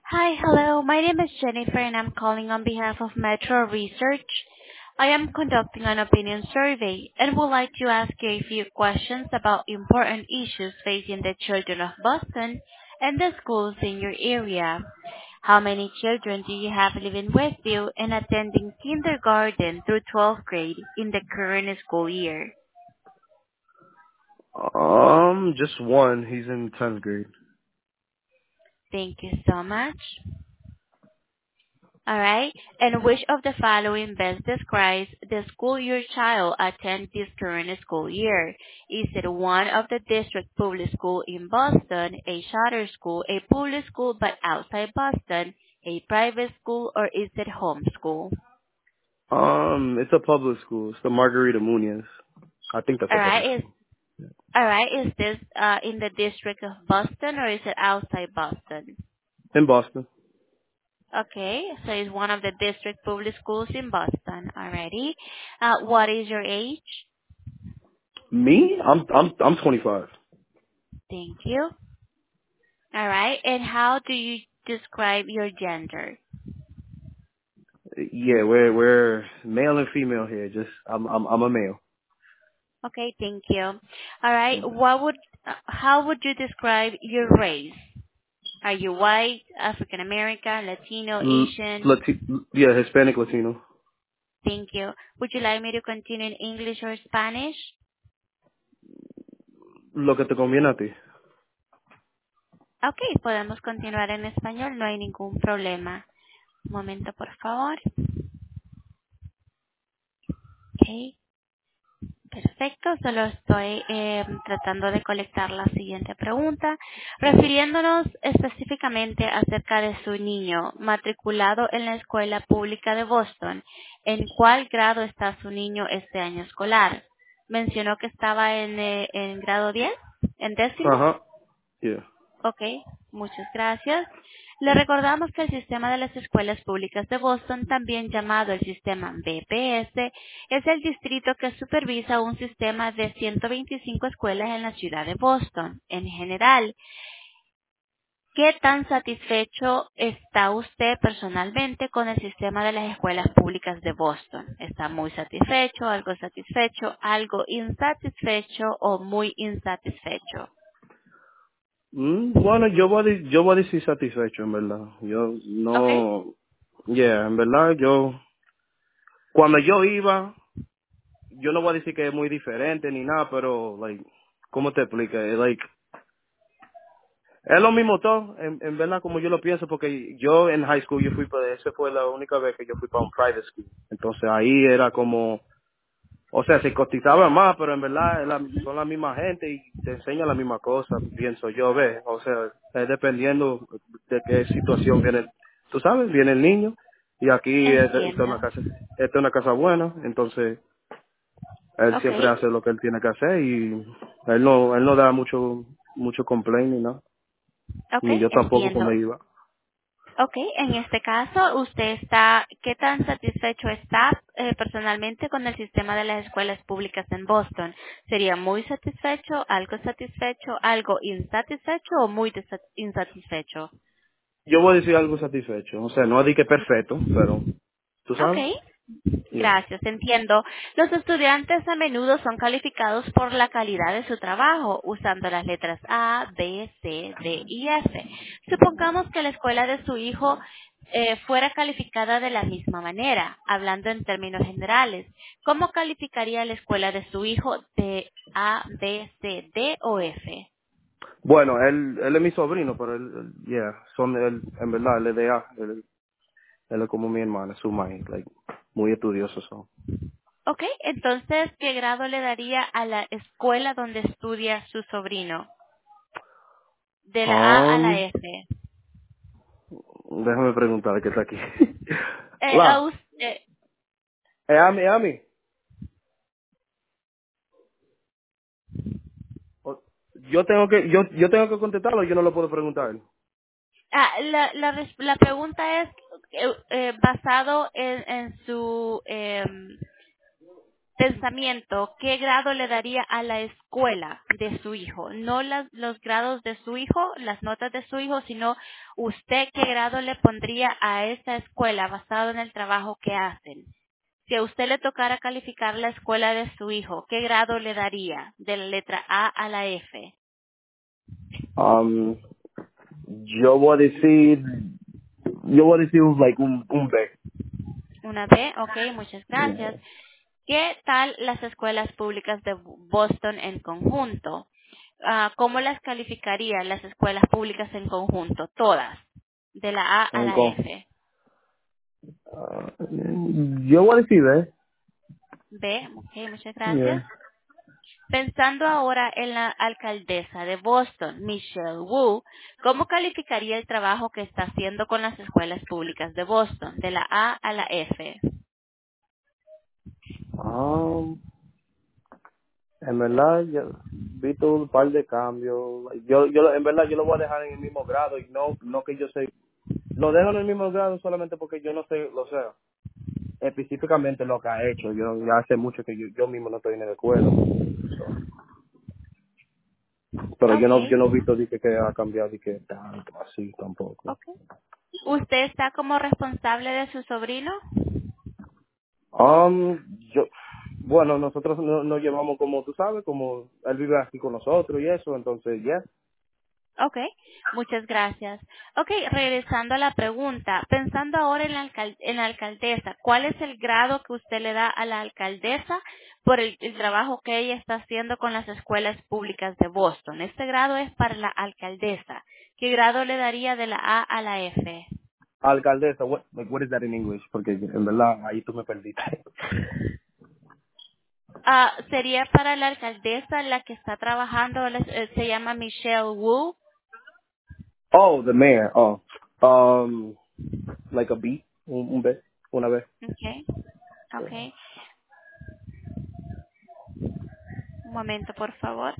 Hi, hello. My name is Jennifer, and I'm calling on behalf of Metro Research. I am conducting an opinion survey and would like to ask you a few questions about important issues facing the children of Boston and the schools in your area. How many children do you have living with you and attending kindergarten through 12th grade in the current school year? Just one. He's in 10th grade. Thank you so much. All right. And which of the following best describes the school your child attends this current school year? Is it one of the district public school in Boston, a charter school, a public school but outside Boston, a private school, or is it homeschool? It's a public school. It's the Margarita Munoz. I think that's All a public right. school. Is this in the district of Boston or is it outside Boston? In Boston. Okay, so it's one of the district public schools in Boston. Alrighty. What is your age? Me? I'm 25. Thank you. All right. And how do you describe your gender? Yeah, we're male and female here. Just I'm a male. Okay, thank you. All right. How would you describe your race? Are you white, African American, Latino, L- Asian? Lati- yeah, Hispanic Latino. Thank you. Would you like me to continue in English or Spanish? Lo que te conviene a ti. Okay, podemos continuar en español, no hay ningún problema. Un momento, por favor. Okay. Perfecto, solo estoy tratando de colectar la siguiente pregunta. Refiriéndonos específicamente acerca de su niño matriculado en la escuela pública de Boston, ¿en cuál grado está su niño este año escolar? Mencionó que estaba en grado 10, en décimo. Ajá. Yeah. Ok, muchas gracias. Le recordamos que el sistema de las escuelas públicas de Boston, también llamado el sistema BPS, es el distrito que supervisa un sistema de 125 escuelas en la ciudad de Boston. En general, ¿qué tan satisfecho está usted personalmente con el sistema de las escuelas públicas de Boston? ¿Está muy satisfecho, algo insatisfecho o muy insatisfecho? Bueno, yo voy a decir satisfecho, en verdad. Yo Ok, no, yeah, en verdad, cuando yo iba, yo no voy a decir que es muy diferente ni nada, pero, like, ¿cómo te explico? Es lo mismo todo, en verdad, como yo lo pienso, porque yo en high school, esa fue la única vez que yo fui para un private school. Entonces ahí era como, o sea, se cotizaba más, pero en verdad son la misma gente y te enseñan la misma cosa, pienso yo, ve. O sea, es dependiendo de qué situación viene, tú sabes, viene el niño, y aquí entiendo. esta es una casa buena, entonces él Ok, siempre hace lo que él tiene que hacer y él no da mucho complaint ni nada, ok, ni yo tampoco entiendo. como iba. Ok, en este caso, ¿qué tan satisfecho está personalmente con el sistema de las escuelas públicas en Boston? ¿Sería muy satisfecho, algo insatisfecho o muy insatisfecho? Yo voy a decir algo satisfecho, o sea, no di que perfecto, pero tú sabes, Ok, yeah. gracias, entiendo. Los estudiantes a menudo son calificados por la calidad de su trabajo, usando las letras A, B, C, D y F. Supongamos que la escuela de su hijo fuera calificada de la misma manera, hablando en términos generales. ¿Cómo calificaría la escuela de su hijo de A, B, C, D o F? Bueno, él es mi sobrino, pero en verdad, él es de A, él es como mi hermana, su maíz, like, muy estudioso son. Ok, entonces, ¿qué grado le daría a la escuela donde estudia su sobrino? De la A a la Um, F. Déjame preguntar qué está aquí. A Hola, usted, Ami. Yo tengo que contestarlo, yo no lo puedo preguntar. la pregunta es basado en su pensamiento, ¿qué grado le daría a la escuela de su hijo? No los grados de su hijo, las notas de su hijo, sino usted qué grado le pondría a esa escuela basado en el trabajo que hacen. Si a usted le tocara calificar la escuela de su hijo, ¿qué grado le daría de la letra A a la F? Um, yo voy a decir, like un B. Una B, ok, muchas gracias. Yeah. ¿Qué tal las escuelas públicas de Boston en conjunto? ¿Cómo las calificaría las escuelas públicas en conjunto? Todas, de la A a la F. Yo voy a decir B. B, ok, muchas gracias. Yeah. Pensando ahora en la alcaldesa de Boston, Michelle Wu, ¿cómo calificaría el trabajo que está haciendo con las escuelas públicas de Boston, de la A a la F? Um, en verdad, yo vi todo un par de cambios. En verdad, yo lo voy a dejar en el mismo grado y no que yo sé. Lo dejo en el mismo grado solamente porque yo no sé, o sea, específicamente lo que ha hecho. Yo ya hace mucho que yo mismo no estoy en la escuela. So, pero yo Ok, no he visto de que ha cambiado y que tanto así tampoco. ok. ¿Usted está como responsable de su sobrino? Um, yo, bueno, nosotros nos llevamos como tú sabes, como él vive aquí con nosotros y eso, entonces ya. Ok, muchas gracias. Ok, regresando a la pregunta, pensando ahora en en la alcaldesa, ¿cuál es el grado que usted le da a la alcaldesa por el trabajo que ella está haciendo con las escuelas públicas de Boston? Este grado es para la alcaldesa. ¿Qué grado le daría de la A a la F? Alcaldesa, what is that in English? Porque en verdad ahí tú me perdiste. Sería para la alcaldesa la que está trabajando, se llama Michelle Wu. Oh, the mayor. Oh, like a B, un B, una B. Okay, okay. Un momento, por favor.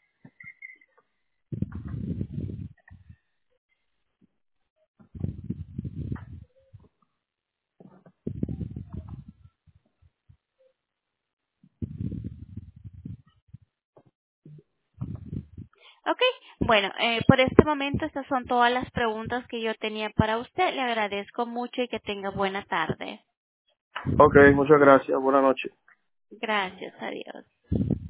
Ok, bueno, por este momento estas son todas las preguntas que yo tenía para usted. Le agradezco mucho y que tenga buena tarde. Okay, muchas gracias. Buenas noches. Gracias, adiós.